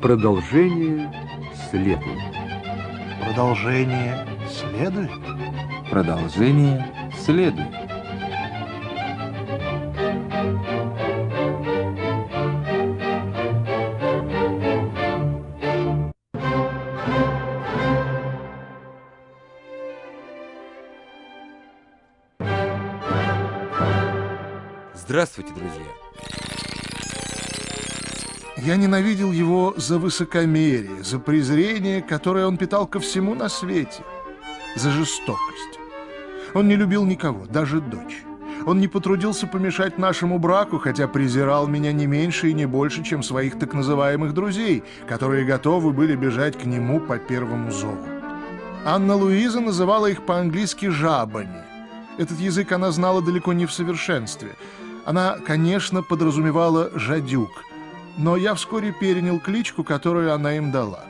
Продолжение следует. Продолжение следует? Продолжение следует. Здравствуйте, друзья! Я ненавидел его за высокомерие, за презрение, которое он питал ко всему на свете, за жестокость. Он не любил никого, даже дочь. Он не потрудился помешать нашему браку, хотя презирал меня не меньше и не больше, чем своих так называемых друзей, которые готовы были бежать к нему по первому зову. Анна Луиза называла их по-английски «жабами». Этот язык она знала далеко не в совершенстве. Она, конечно, подразумевала «жадюк», но я вскоре перенял кличку, которую она им дала.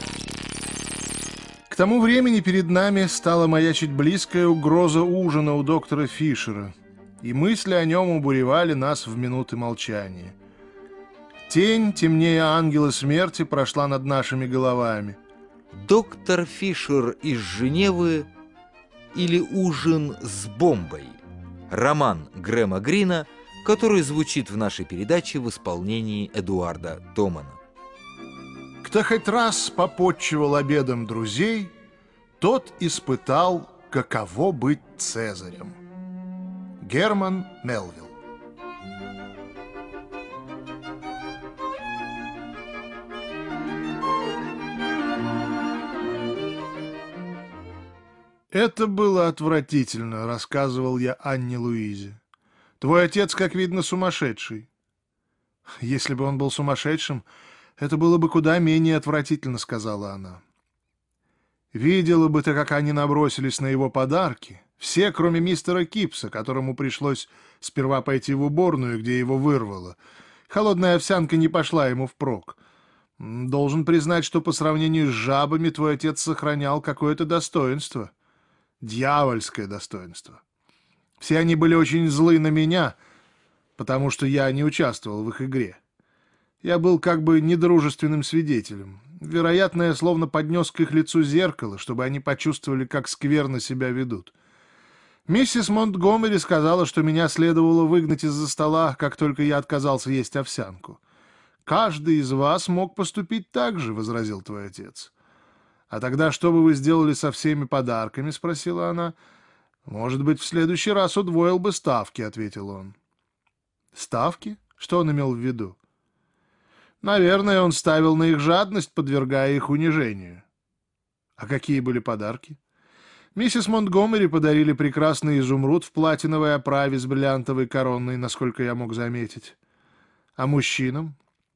К тому времени перед нами стала маячить близкая угроза ужина у доктора Фишера, и мысли о нем убуревали нас в минуты молчания. Тень, темнее ангела смерти, прошла над нашими головами. Доктор Фишер из Женевы или ужин с бомбой? Роман Грэма Грина, который звучит в нашей передаче в исполнении Эдуарда Томана. Кто хоть раз попотчевал обедом друзей, тот испытал, каково быть Цезарем. Герман Мелвилл. «Это было отвратительно», — рассказывал я Анне Луизе. «Твой отец, как видно, сумасшедший». «Если бы он был сумасшедшим, это было бы куда менее отвратительно», — сказала она. «Видела бы ты, как они набросились на его подарки. Все, кроме мистера Кипса, которому пришлось сперва пойти в уборную, где его вырвало. Холодная овсянка не пошла ему впрок. Должен признать, что по сравнению с жабами твой отец сохранял какое-то достоинство. Дьявольское достоинство. Все они были очень злы на меня, потому что я не участвовал в их игре. Я был как бы недружественным свидетелем. Вероятно, я словно поднес к их лицу зеркало, чтобы они почувствовали, как скверно себя ведут. Миссис Монтгомери сказала, что меня следовало выгнать из-за стола, как только я отказался есть овсянку. «Каждый из вас мог поступить так же», — возразил твой отец. «А тогда что бы вы сделали со всеми подарками?» — спросила она. «Может быть, в следующий раз удвоил бы ставки», — ответил он. «Ставки? Что он имел в виду?» «Наверное, он ставил на их жадность, подвергая их унижению». «А какие были подарки?» «Миссис Монтгомери подарили прекрасный изумруд в платиновой оправе с бриллиантовой короной, насколько я мог заметить. А мужчинам?»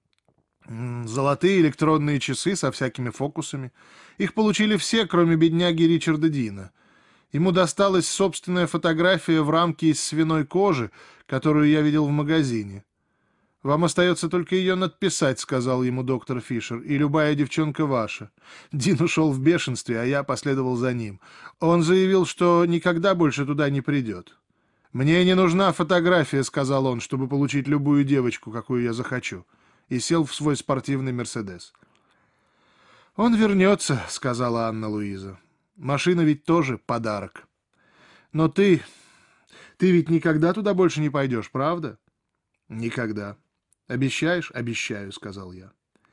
«Золотые электронные часы со всякими фокусами. Их получили все, кроме бедняги Ричарда Дина. Ему досталась собственная фотография в рамке из свиной кожи, которую я видел в магазине. «Вам остается только ее надписать», — сказал ему доктор Фишер, — «и любая девчонка ваша». Дин ушел в бешенстве, а я последовал за ним. Он заявил, что никогда больше туда не придет. «Мне не нужна фотография», — сказал он, — «чтобы получить любую девочку, какую я захочу», и сел в свой спортивный «Мерседес». «Он вернется», — сказала Анна Луиза. «Машина ведь тоже подарок. Но ты ведь никогда туда больше не пойдешь, правда?» «Никогда». «Обещаешь?» «Обещаю», — сказал я.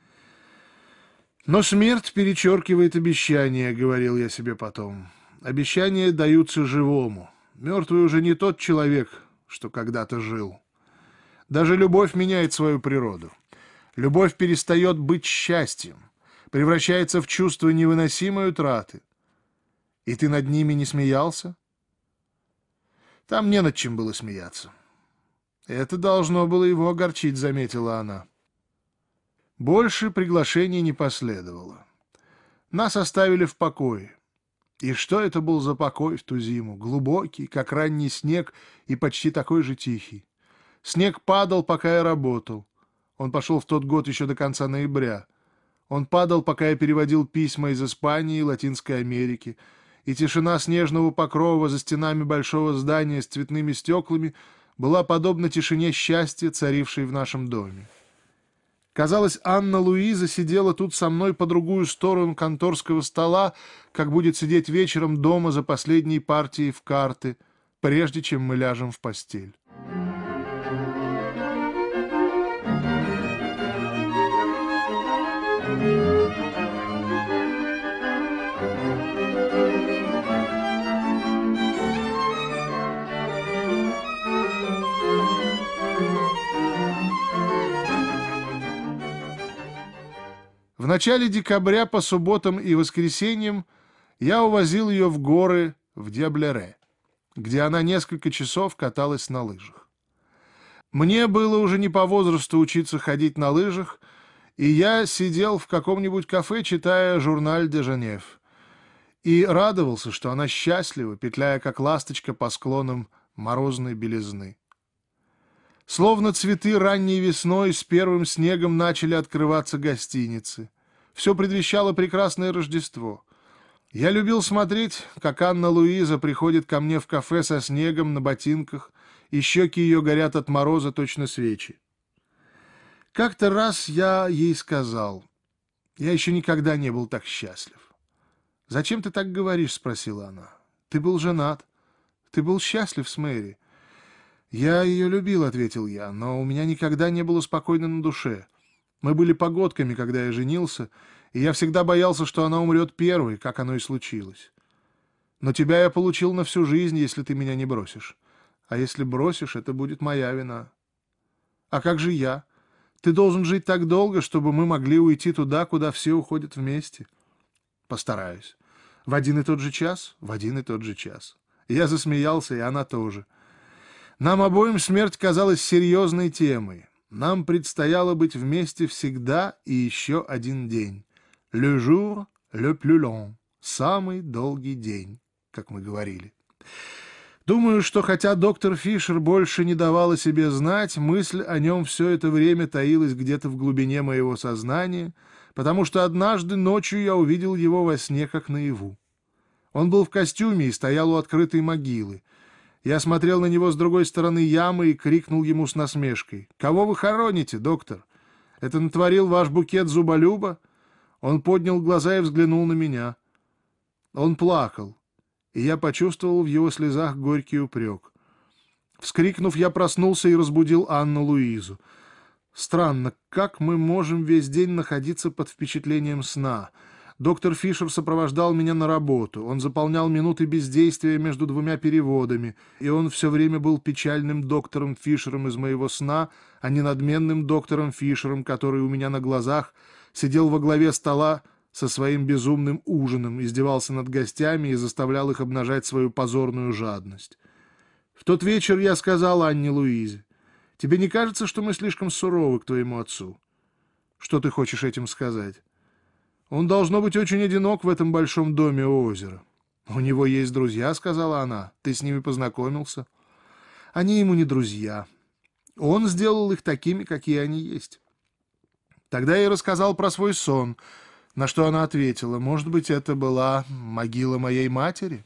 «Но смерть перечеркивает обещания», — говорил я себе потом. «Обещания даются живому. Мертвый уже не тот человек, что когда-то жил. Даже любовь меняет свою природу. Любовь перестает быть счастьем, превращается в чувство невыносимой утраты. И ты над ними не смеялся?» «Там не над чем было смеяться». «Это должно было его огорчить», — заметила она. Больше приглашений не последовало. Нас оставили в покое. И что это был за покой в ту зиму? Глубокий, как ранний снег, и почти такой же тихий. Снег падал, пока я работал. Он пошел в тот год еще до конца ноября. Он падал, пока я переводил письма из Испании и Латинской Америки, и тишина снежного покрова за стенами большого здания с цветными стеклами была подобна тишине счастья, царившей в нашем доме. Казалось, Анна Луиза сидела тут со мной по другую сторону конторского стола, как будет сидеть вечером дома за последней партией в карты, прежде чем мы ляжем в постель. В начале декабря по субботам и воскресеньям я увозил ее в горы в Дьяблере, где она несколько часов каталась на лыжах. Мне было уже не по возрасту учиться ходить на лыжах, и я сидел в каком-нибудь кафе, читая «Журналь де Женев», и радовался, что она счастлива, петляя как ласточка по склонам морозной белизны. Словно цветы ранней весной с первым снегом начали открываться гостиницы. Все предвещало прекрасное Рождество. Я любил смотреть, как Анна Луиза приходит ко мне в кафе со снегом на ботинках, и щеки ее горят от мороза, точно свечи. Как-то раз я ей сказал: «Я еще никогда не был так счастлив». «Зачем ты так говоришь?» — спросила она. «Ты был женат. Ты был счастлив с Мэри». «Я ее любил», — ответил я, — «но у меня никогда не было спокойно на душе. Мы были погодками, когда я женился, и я всегда боялся, что она умрет первой, как оно и случилось. Но тебя я получил на всю жизнь, если ты меня не бросишь. А если бросишь, это будет моя вина». «А как же я? Ты должен жить так долго, чтобы мы могли уйти туда, куда все уходят вместе». «Постараюсь. В один и тот же час?» «В один и тот же час». Я засмеялся, и она тоже. Нам обоим смерть казалась серьезной темой. Нам предстояло быть вместе всегда и еще один день. «Le jour le plus long» — самый долгий день, как мы говорили. Думаю, что хотя доктор Фишер больше не давал о себе знать, мысль о нем все это время таилась где-то в глубине моего сознания, потому что однажды ночью я увидел его во сне как наяву. Он был в костюме и стоял у открытой могилы. Я смотрел на него с другой стороны ямы и крикнул ему с насмешкой: «Кого вы хороните, доктор? Это натворил ваш букет зуболюба?» Он поднял глаза и взглянул на меня. Он плакал, и я почувствовал в его слезах горький упрек. Вскрикнув, я проснулся и разбудил Анну Луизу. Странно, как мы можем весь день находиться под впечатлением сна? Доктор Фишер сопровождал меня на работу. Он заполнял минуты бездействия между двумя переводами, и он все время был печальным доктором Фишером из моего сна, а не надменным доктором Фишером, который у меня на глазах сидел во главе стола со своим безумным ужином, издевался над гостями и заставлял их обнажать свою позорную жадность. В тот вечер я сказал Анне Луизе: «Тебе не кажется, что мы слишком суровы к твоему отцу?» «Что ты хочешь этим сказать?» «Он, должно быть, очень одинок в этом большом доме у озера». «У него есть друзья», — сказала она. «Ты с ними познакомился?» «Они ему не друзья. Он сделал их такими, какие они есть». Тогда я ей рассказал про свой сон, на что она ответила: «Может быть, это была могила моей матери?»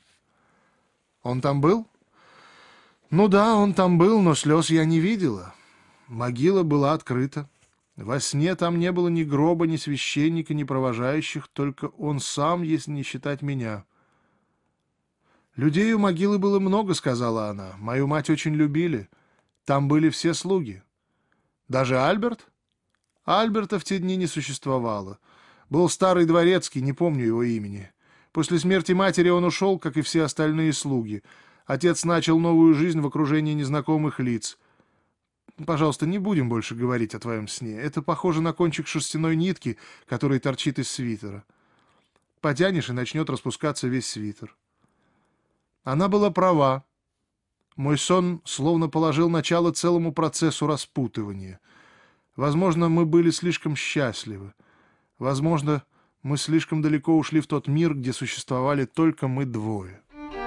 «Он там был?» «Ну да, он там был, но слез я не видела. Могила была открыта. Во сне там не было ни гроба, ни священника, ни провожающих, только он сам, если не считать меня». «Людей у могилы было много», — сказала она. «Мою мать очень любили. Там были все слуги». «Даже Альберт?» Альберта в те дни не существовало. Был старый дворецкий, не помню его имени. После смерти матери он ушел, как и все остальные слуги. Отец начал новую жизнь в окружении незнакомых лиц. Пожалуйста, не будем больше говорить о твоем сне. Это похоже на кончик шерстяной нитки, который торчит из свитера. Потянешь, и начнет распускаться весь свитер». Она была права. Мой сон словно положил начало целому процессу распутывания. Возможно, мы были слишком счастливы. Возможно, мы слишком далеко ушли в тот мир, где существовали только мы двое.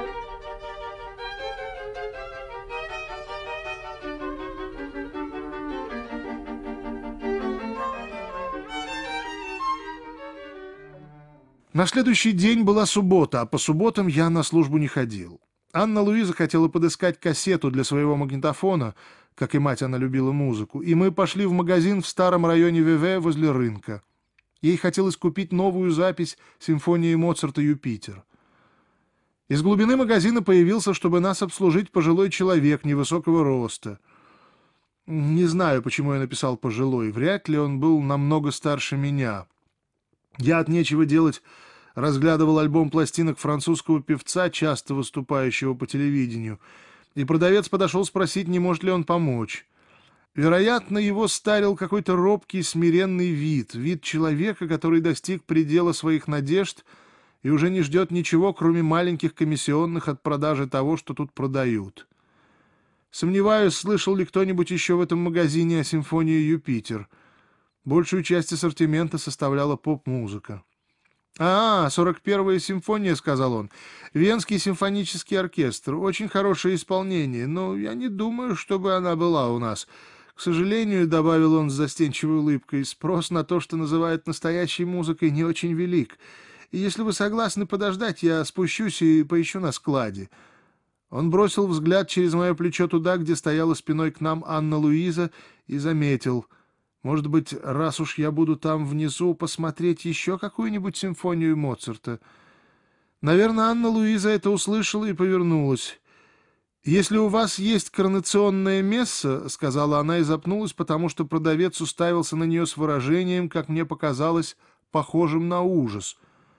На следующий день была суббота, а по субботам я на службу не ходил. Анна Луиза хотела подыскать кассету для своего магнитофона, как и мать она любила музыку, и мы пошли в магазин в старом районе Веве возле рынка. Ей хотелось купить новую запись симфонии Моцарта «Юпитер». Из глубины магазина появился, чтобы нас обслужить, пожилой человек невысокого роста. Не знаю, почему я написал «пожилой», вряд ли он был намного старше меня. Я от нечего делать разглядывал альбом пластинок французского певца, часто выступающего по телевидению, и продавец подошел спросить, не может ли он помочь. Вероятно, его старил какой-то робкий, смиренный вид человека, который достиг предела своих надежд и уже не ждет ничего, кроме маленьких комиссионных от продажи того, что тут продают. Сомневаюсь, слышал ли кто-нибудь еще в этом магазине о симфонии «Юпитер». Большую часть ассортимента составляла поп-музыка. «А, 41-я симфония», — сказал он. «Венский симфонический оркестр. Очень хорошее исполнение, но я не думаю, чтобы она была у нас. К сожалению, — добавил он с застенчивой улыбкой, — спрос на то, что называют настоящей музыкой, не очень велик. И если вы согласны подождать, я спущусь и поищу на складе». Он бросил взгляд через мое плечо туда, где стояла спиной к нам Анна-Луиза, и заметил: «Может быть, раз уж я буду там внизу, посмотреть еще какую-нибудь симфонию Моцарта». Наверное, Анна-Луиза это услышала и повернулась. «Если у вас есть коронационная месса, — сказала она и запнулась, потому что продавец уставился на нее с выражением, как мне показалось, похожим на ужас».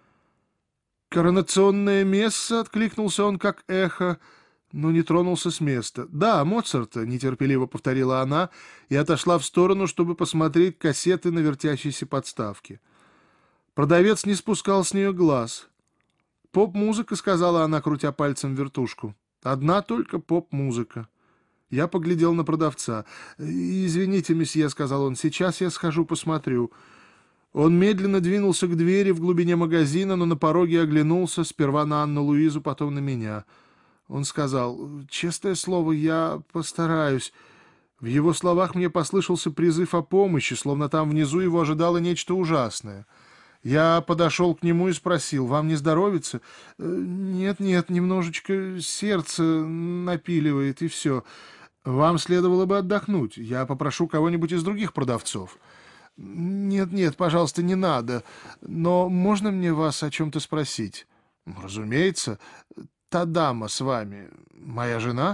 «Коронационная месса?» — откликнулся он как эхо, но не тронулся с места. «Да, Моцарта», — нетерпеливо повторила она и отошла в сторону, чтобы посмотреть кассеты на вертящейся подставке. Продавец не спускал с нее глаз. «Поп-музыка», — сказала она, крутя пальцем вертушку. «Одна только поп-музыка». Я поглядел на продавца. «Извините, месье», — сказал он, — «сейчас я схожу посмотрю». Он медленно двинулся к двери в глубине магазина, но на пороге оглянулся, сперва на Анну-Луизу, потом на меня. Он сказал: «Честное слово, я постараюсь». В его словах мне послышался призыв о помощи, словно там внизу его ожидало нечто ужасное. Я подошел к нему и спросил: «Вам не здоровится?» «Нет, немножечко сердце напиливает, и все. Вам следовало бы отдохнуть. Я попрошу кого-нибудь из других продавцов». «Нет, пожалуйста, не надо. Но можно мне вас о чем-то спросить?» «Разумеется. Та дама с вами моя жена?»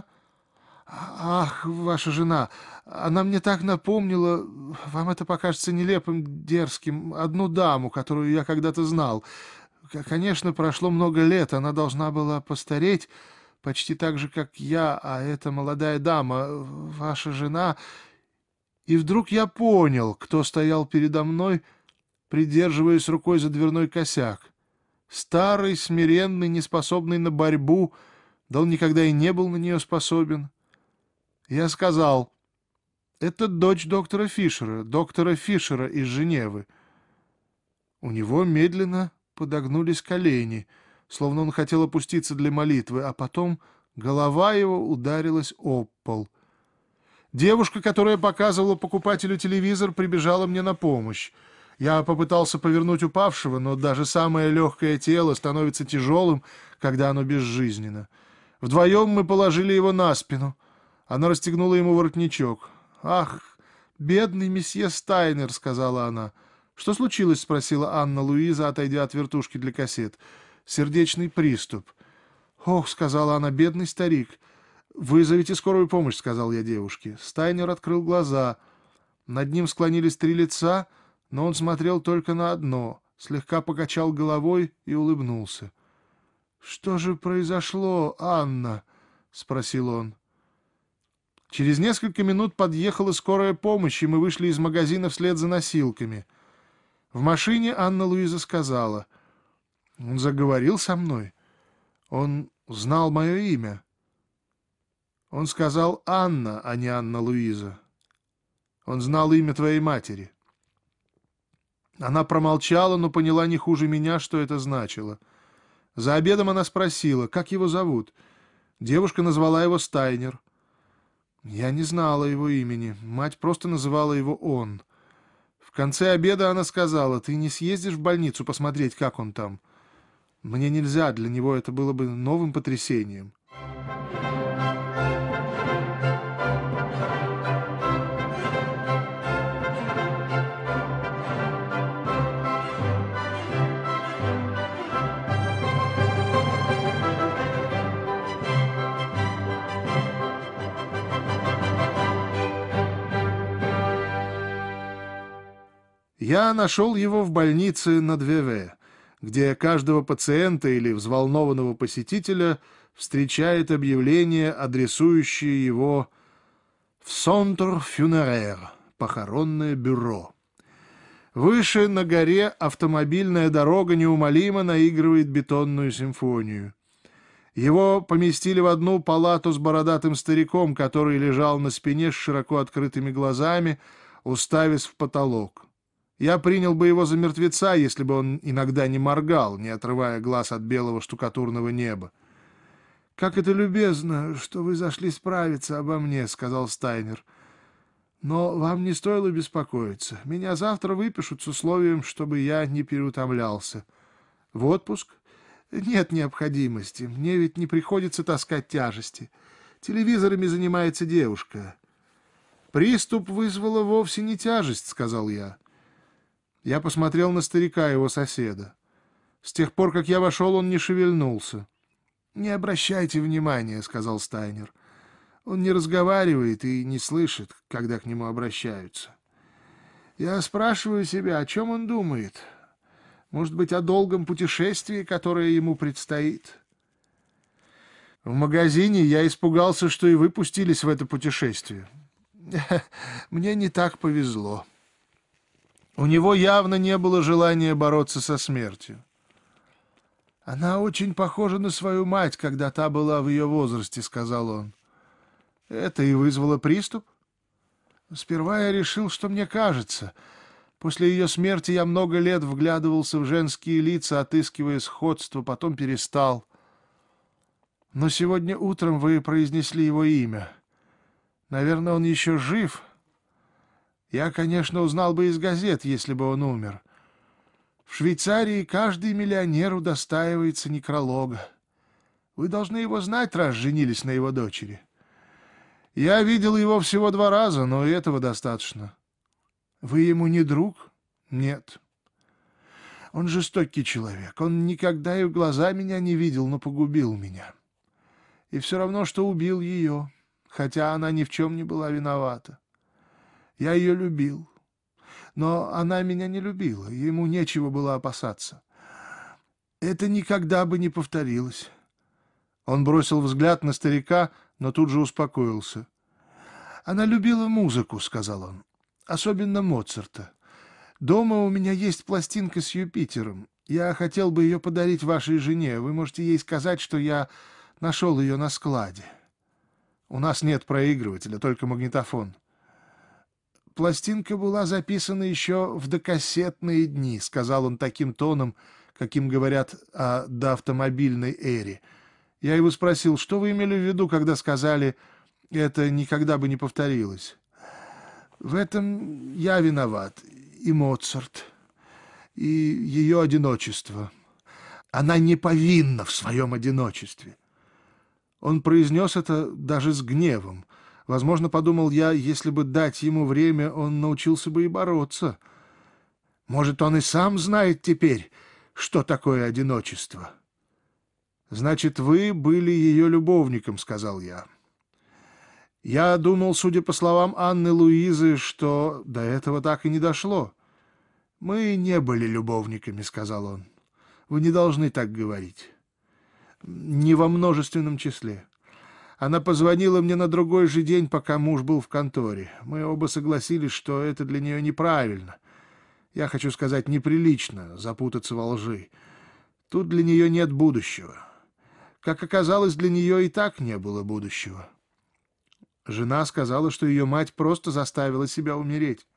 «Ах, ваша жена! Она мне так напомнила, вам это покажется нелепым, дерзким, одну даму, которую я когда-то знал. Конечно, прошло много лет, она должна была постареть почти так же, как я, а эта молодая дама, ваша жена...» И вдруг я понял, кто стоял передо мной, придерживаясь рукой за дверной косяк. Старый, смиренный, неспособный на борьбу, да он никогда и не был на нее способен. Я сказал: «Это дочь доктора Фишера из Женевы». У него медленно подогнулись колени, словно он хотел опуститься для молитвы, а потом голова его ударилась об пол. Девушка, которая показывала покупателю телевизор, прибежала мне на помощь. Я попытался повернуть упавшего, но даже самое легкое тело становится тяжелым, когда оно безжизненно. Вдвоем мы положили его на спину. Она расстегнула ему воротничок. «Ах, бедный месье Стайнер», — сказала она. «Что случилось?» — спросила Анна-Луиза, отойдя от вертушки для кассет. «Сердечный приступ». «Ох», — сказала она, — «бедный старик». «Вызовите скорую помощь», — сказал я девушке. Стайнер открыл глаза. Над ним склонились 3 лица, но он смотрел только на одно, слегка покачал головой и улыбнулся. «Что же произошло, Анна?» — спросил он. Через несколько минут подъехала скорая помощь, и мы вышли из магазина вслед за носилками. В машине Анна-Луиза сказала: «Он заговорил со мной. Он знал мое имя». Он сказал «Анна», а не Анна-Луиза. Он знал имя твоей матери. Она промолчала, но поняла не хуже меня, что это значило. За обедом она спросила, как его зовут. Девушка назвала его Стайнер. Я не знала его имени. Мать просто называла его он. В конце обеда она сказала: «Ты не съездишь в больницу посмотреть, как он там?» Мне нельзя, для него это было бы новым потрясением. Я нашел его в больнице на Двеве, где каждого пациента или взволнованного посетителя встречает объявление, адресующее его в «Centre funéraire» — похоронное бюро. Выше на горе автомобильная дорога неумолимо наигрывает бетонную симфонию. Его поместили в одну палату с бородатым стариком, который лежал на спине с широко открытыми глазами, уставясь в потолок. Я принял бы его за мертвеца, если бы он иногда не моргал, не отрывая глаз от белого штукатурного неба. «Как это любезно, что вы зашли справиться обо мне», — сказал Стайнер. «Но вам не стоило беспокоиться. Меня завтра выпишут с условием, чтобы я не переутомлялся. В отпуск? Нет необходимости. Мне ведь не приходится таскать тяжести. Телевизорами занимается девушка». «Приступ вызвала вовсе не тяжесть», — сказал я. Я посмотрел на старика, его соседа. С тех пор, как я вошел, он не шевельнулся. «Не обращайте внимания», — сказал Стайнер. «Он не разговаривает и не слышит, когда к нему обращаются. Я спрашиваю себя, о чем он думает. Может быть, о долгом путешествии, которое ему предстоит?» В магазине я испугался, что и вы пустились в это путешествие. Мне не так повезло. У него явно не было желания бороться со смертью. «Она очень похожа на свою мать, когда та была в ее возрасте», — сказал он. «Это и вызвало приступ?» «Сперва я решил, что мне кажется. После ее смерти я много лет вглядывался в женские лица, отыскивая сходство, потом перестал. Но сегодня утром вы произнесли его имя. Наверное, он еще жив. Я, конечно, узнал бы из газет, если бы он умер. В Швейцарии каждый миллионер удостаивается некролога. Вы должны его знать, раз женились на его дочери. Я видел его всего 2 раза, но и этого достаточно. Вы ему не друг? Нет. Он жестокий человек. Он никогда и в глаза меня не видел, но погубил меня. И все равно, что убил ее, хотя она ни в чем не была виновата. Я ее любил. Но она меня не любила, ему нечего было опасаться. Это никогда бы не повторилось. Он бросил взгляд на старика, но тут же успокоился. «Она любила музыку», — сказал он, — «особенно Моцарта. Дома у меня есть пластинка с Юпитером. Я хотел бы ее подарить вашей жене. Вы можете ей сказать, что я нашел ее на складе. У нас нет проигрывателя, только магнитофон». «Пластинка была записана еще в докассетные дни», — сказал он таким тоном, каким говорят о доавтомобильной эре. Я его спросил, что вы имели в виду, когда сказали «это никогда бы не повторилось». «В этом я виноват, и Моцарт, и ее одиночество. Она не повинна в своем одиночестве». Он произнес это даже с гневом. Возможно, подумал я, если бы дать ему время, он научился бы и бороться. Может, он и сам знает теперь, что такое одиночество. «Значит, вы были ее любовником», — сказал я. Я думал, судя по словам Анны Луизы, что до этого так и не дошло. «Мы не были любовниками», — сказал он. «Вы не должны так говорить. Не во множественном числе. Она позвонила мне на другой же день, пока муж был в конторе. Мы оба согласились, что это для нее неправильно. Я хочу сказать, неприлично запутаться во лжи. Тут для нее нет будущего. Как оказалось, для нее и так не было будущего. Жена сказала, что ее мать просто заставила себя умереть.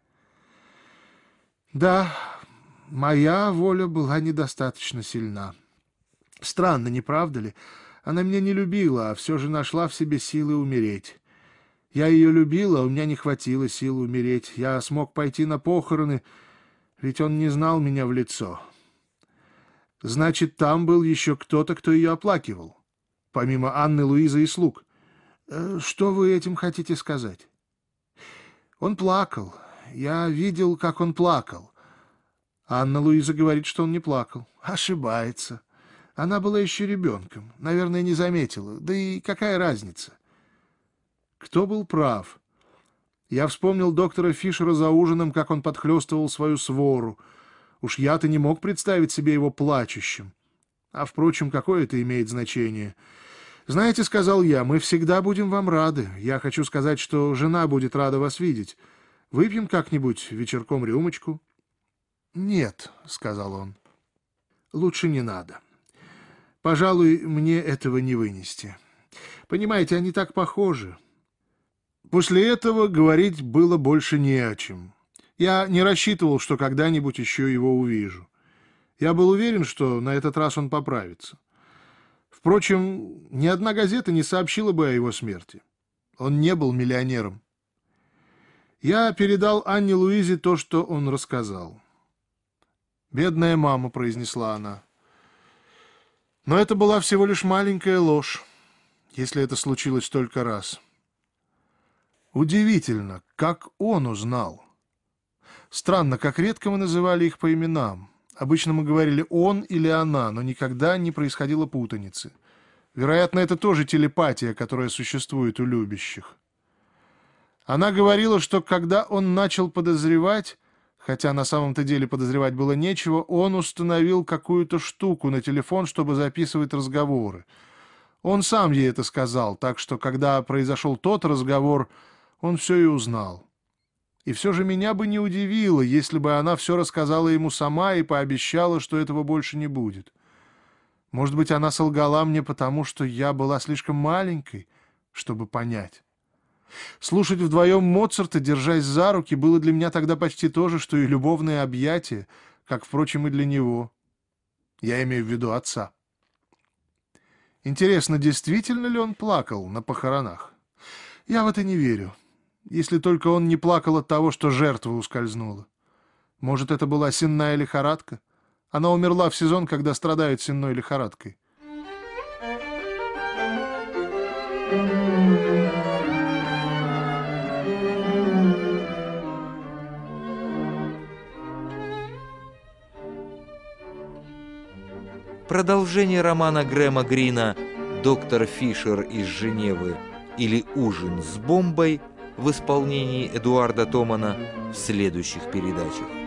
Да, моя воля была недостаточно сильна. Странно, не правда ли? Она меня не любила, а все же нашла в себе силы умереть. Я ее любила, а у меня не хватило сил умереть. Я смог пойти на похороны, ведь он не знал меня в лицо. Значит, там был еще кто-то, кто ее оплакивал, помимо Анны, Луизы и слуг. Что вы этим хотите сказать? Он плакал. Я видел, как он плакал. Анна Луиза говорит, что он не плакал. Ошибается. Она была еще ребенком, наверное, не заметила. Да и какая разница? Кто был прав? Я вспомнил доктора Фишера за ужином, как он подхлёстывал свою свору. Уж я-то не мог представить себе его плачущим. А, впрочем, какое это имеет значение? «Знаете, — сказал я, — мы всегда будем вам рады. Я хочу сказать, что жена будет рада вас видеть. Выпьем как-нибудь вечерком рюмочку?» «Нет, — сказал он, — лучше не надо. Пожалуй, мне этого не вынести. Понимаете, они так похожи». После этого говорить было больше не о чем. Я не рассчитывал, что когда-нибудь еще его увижу. Я был уверен, что на этот раз он поправится. Впрочем, ни одна газета не сообщила бы о его смерти. Он не был миллионером. Я передал Анне Луизе то, что он рассказал. «Бедная мама», — произнесла она. Но это была всего лишь маленькая ложь, если это случилось только раз. Удивительно, как он узнал. Странно, как редко мы называли их по именам. Обычно мы говорили «он» или «она», но никогда не происходило путаницы. Вероятно, это тоже телепатия, которая существует у любящих. Она говорила, что когда он начал подозревать, хотя на самом-то деле подозревать было нечего, он установил какую-то штуку на телефон, чтобы записывать разговоры. Он сам ей это сказал, так что, когда произошел тот разговор, он все и узнал. И все же меня бы не удивило, если бы она все рассказала ему сама и пообещала, что этого больше не будет. Может быть, она солгала мне потому, что я была слишком маленькой, чтобы понять. Слушать вдвоем Моцарта, держась за руки, было для меня тогда почти то же, что и любовное объятие, как, впрочем, и для него. Я имею в виду отца. Интересно, действительно ли он плакал на похоронах? Я в это не верю. Если только он не плакал от того, что жертва ускользнула. Может, это была сенная лихорадка? Она умерла в сезон, когда страдают сенной лихорадкой. Продолжение романа Грэма Грина «Доктор Фишер из Женевы» или «Ужин с бомбой» в исполнении Эдуарда Томана в следующих передачах.